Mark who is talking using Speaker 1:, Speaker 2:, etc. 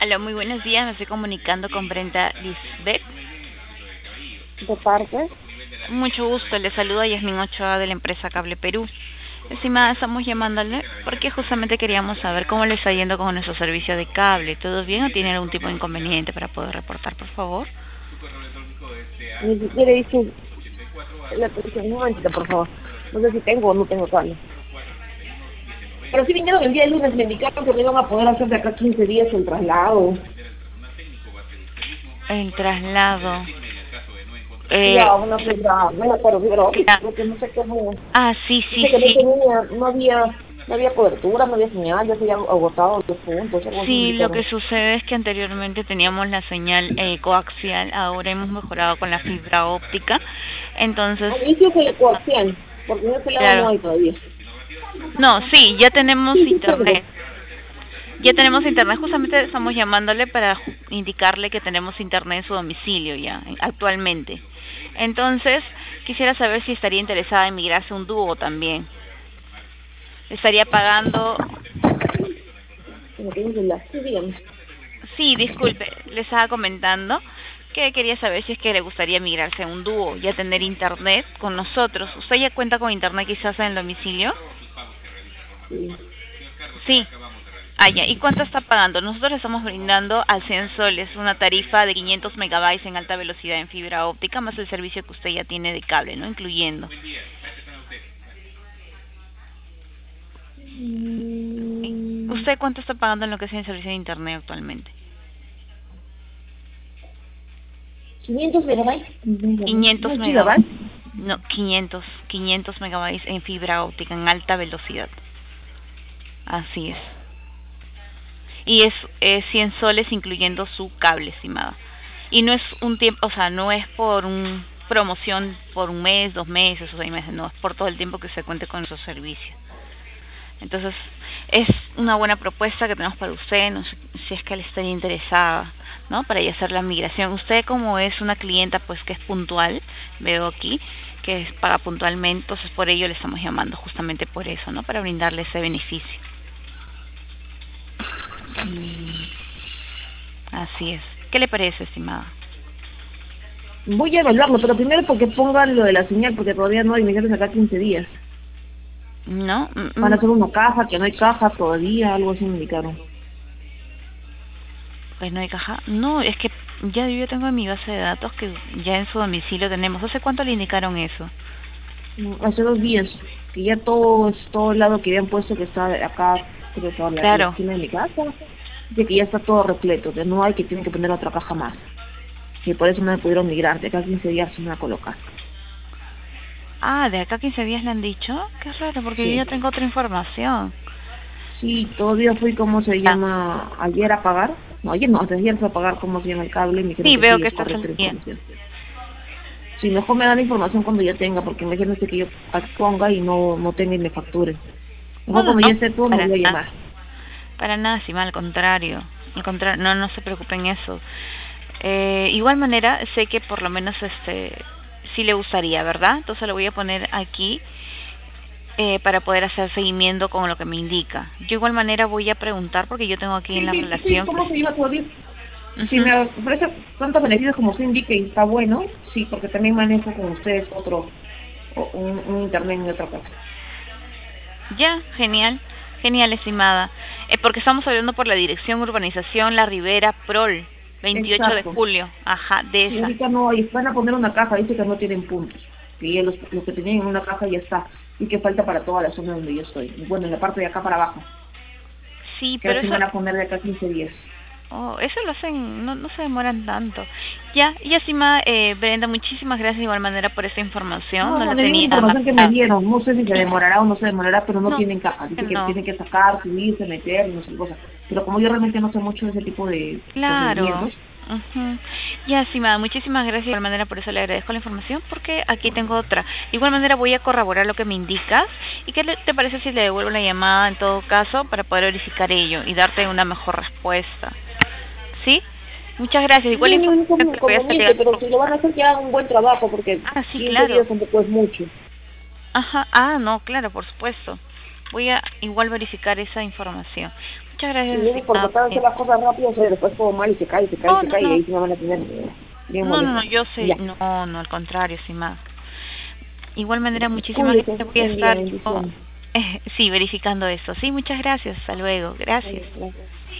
Speaker 1: Hola, muy buenos días. Me estoy comunicando con Brenda Lisbeth.
Speaker 2: ¿De parte?
Speaker 1: Mucho gusto. Le saluda Yasmin Ochoa de la empresa Cable Perú. Estimada, estamos llamándole porque justamente queríamos saber cómo le está yendo con nuestro servicio de cable. ¿Todo bien o tiene algún tipo de inconveniente para poder reportar, por favor?
Speaker 2: Ni siquiera hice la atención. Un momentito, por favor. No sé si tengo o no tengo cable. Pero sí vinieron el día de lunes, me indicaron que me iban a poder hacer de acá 15 días el traslado.
Speaker 1: El traslado.
Speaker 2: Ya, una fibra, no me acuerdo, fibra óptica,
Speaker 1: Cla-
Speaker 2: creo que no sé cómo.
Speaker 1: sí, sí,
Speaker 2: Dice que no
Speaker 1: sí.
Speaker 2: tenía, no había cobertura, no había señal, ya se había agotado los puntos, algo así me
Speaker 1: Sí, lo que
Speaker 2: indicaron.
Speaker 1: sucede es que anteriormente teníamos la señal coaxial, ahora hemos mejorado con la fibra óptica. Entonces,
Speaker 2: A mí sí fue coaxial, porque en este lado no
Speaker 1: claro.
Speaker 2: hay todavía.
Speaker 1: No, sí, ya tenemos
Speaker 2: Sí, sí tengo.
Speaker 1: internet. Ya tenemos internet. Justamente estamos llamándole para indicarle que tenemos internet en su domicilio ya, actualmente. Entonces, quisiera saber si estaría interesada en migrarse a un dúo también. Estaría pagando.
Speaker 2: Como que dice la, sí, dígame.
Speaker 1: Sí, disculpe, le estaba comentando que quería saber si es que le gustaría migrarse a un dúo, ya tener internet con nosotros. ¿Usted ya cuenta con internet quizás en el domicilio?
Speaker 2: Sí.
Speaker 1: Sí. Ya. ¿Y cuánto está pagando? Nosotros le estamos brindando al 100 soles una tarifa de 500 megabytes en alta velocidad en fibra óptica, más el servicio que usted ya tiene de cable, ¿no? Incluyendo. ¿Sí?
Speaker 2: Mm,
Speaker 1: ¿Usted cuánto está pagando en lo que es el servicio de internet actualmente?
Speaker 2: 500 megabytes.
Speaker 1: 500
Speaker 2: No,
Speaker 1: megabytes.
Speaker 2: gigabytes.
Speaker 1: No, 500 megabytes en fibra óptica en alta velocidad. Así es. Y es 100 soles incluyendo su cable, estimada. Y no es un tiempo, o sea, no es por un promoción por un mes, 2 meses o 6 meses, no, es por todo el tiempo que se cuente con nuestro servicio. Entonces, es una buena propuesta que tenemos para usted, no sé si es que le estaría interesada, ¿no? Para ya hacer la migración. Usted como es una clienta, pues que es puntual, veo aquí, paga puntualmente, entonces por ello le estamos llamando, justamente por eso, ¿no? Para brindarle ese beneficio.
Speaker 2: Mm,
Speaker 1: Así es. ¿Qué le parece, estimada?
Speaker 2: Voy a evaluarlo, pero primero porque pongan lo de la señal, porque todavía no hay, me dijeron acá 15 días.
Speaker 1: ¿No?
Speaker 2: Van a hacer una caja, que no hay caja todavía, algo así me indicaron.
Speaker 1: Pues no hay caja. No, es que ya yo tengo en mi base de datos que ya en su domicilio tenemos. ¿Hace cuánto le indicaron eso?
Speaker 2: Hace 2 días, que ya todo el lado que habían puesto que está acá, creo que a la
Speaker 1: Claro.
Speaker 2: esquina de mi casa, dice que ya está todo repleto, que no hay, que tienen que poner otra caja más. Que por eso no me pudieron migrar, de acá 15 días se me va a colocar.
Speaker 1: De acá 15 días le han dicho. Qué raro, porque yo ya
Speaker 2: Sí.
Speaker 1: tengo otra información.
Speaker 2: Sí, todavía fui, ¿cómo se
Speaker 1: Ah,
Speaker 2: llama? Ayer a pagar. No, ayer no, antes de ayer fui a pagar cómo se llama el cable y me dijeron
Speaker 1: sí,
Speaker 2: que
Speaker 1: veo
Speaker 2: sí,
Speaker 1: que
Speaker 2: es
Speaker 1: estás
Speaker 2: correcta
Speaker 1: al
Speaker 2: la
Speaker 1: día.
Speaker 2: información. Sí, mejor me dan la información cuando ya tenga, porque imagínate que yo ponga y no tenga y me facture.
Speaker 1: No,
Speaker 2: Mejor
Speaker 1: no,
Speaker 2: cuando ya
Speaker 1: no,
Speaker 2: esté todo me
Speaker 1: para
Speaker 2: voy a
Speaker 1: nada.
Speaker 2: llamar.
Speaker 1: Para nada, sí, al contrario. Al contrario, no, no se preocupen eso. Igual manera, sé que por lo menos sí le gustaría, ¿verdad? Entonces lo voy a poner aquí para poder hacer seguimiento con lo que me indica. Yo igual manera voy a preguntar porque yo tengo aquí en
Speaker 2: Sí,
Speaker 1: la
Speaker 2: sí, sí,
Speaker 1: relación.
Speaker 2: ¿cómo se llama todavía? Si
Speaker 1: Ujú.
Speaker 2: me ofrece tantos beneficios como se indique y está bueno, sí, porque también manejo con ustedes un internet en otra cosa.
Speaker 1: Ya, genial, genial, estimada. Porque estamos hablando por la dirección Urbanización La Ribera Prol, 28 de
Speaker 2: Exacto.
Speaker 1: julio, ajá, de
Speaker 2: Sí,
Speaker 1: esa.
Speaker 2: ahorita no, y van a poner una caja, dice que no tienen puntos, que ya los que tenían en una caja ya está, y que falta para toda la zona donde yo estoy. Y bueno, en la parte de acá para abajo,
Speaker 1: Sí,
Speaker 2: que
Speaker 1: pero
Speaker 2: recién
Speaker 1: eso,
Speaker 2: van a poner de acá 15 días.
Speaker 1: eso lo hacen, no, no se demoran tanto. Ya, y estimada Brenda, muchísimas gracias de igual manera por esta información,
Speaker 2: No,
Speaker 1: no
Speaker 2: no,
Speaker 1: la
Speaker 2: le digo la
Speaker 1: tenía.
Speaker 2: información que me dieron, no sé si se demorará o no se demorará, pero no
Speaker 1: No,
Speaker 2: tienen caja, dice que
Speaker 1: no,
Speaker 2: tienen que sacar, subirse, meter, no sé cosas. Pero como yo realmente no sé mucho de ese tipo de
Speaker 1: claro.
Speaker 2: procedimientos,
Speaker 1: Ujú. Ya, estimada, muchísimas gracias de igual manera, por eso le agradezco la información, porque aquí tengo otra. De igual manera voy a corroborar lo que me indicas. ¿Y qué te parece si le devuelvo la llamada en todo caso para poder verificar ello y darte una mejor respuesta? ¿Sí? Muchas gracias.
Speaker 2: no
Speaker 1: Igual la
Speaker 2: hay ningún
Speaker 1: información te voy a estar
Speaker 2: inconveniente, pero
Speaker 1: llegando.
Speaker 2: si lo van a hacer que hagan un buen trabajo, porque
Speaker 1: Sí,
Speaker 2: 15
Speaker 1: claro.
Speaker 2: días tampoco es mucho.
Speaker 1: Ajá. No, claro, por supuesto. Voy a igual verificar esa información. Muchas gracias.
Speaker 2: Sí, por tratar de hacer las cosas rápido, después todo mal y se cae, y ahí sí me van a tener bien
Speaker 1: no, yo sé,
Speaker 2: ya.
Speaker 1: no, al contrario, estimada. Igual manera, muchísimas gracias. Voy a estar, sí, verificando esto. Sí, muchas gracias. Hasta luego. Gracias.